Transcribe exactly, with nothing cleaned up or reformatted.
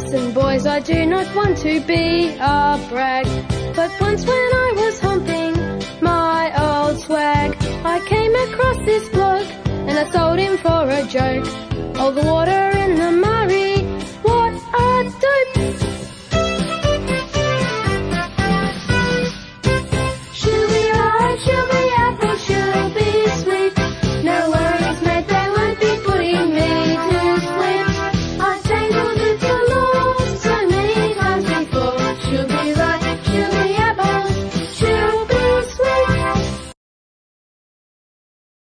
Listen boys, I do not want to be a brag, but once when I was humping my old swag, I came across this bloke and I sold him for a joke. All the water in the mud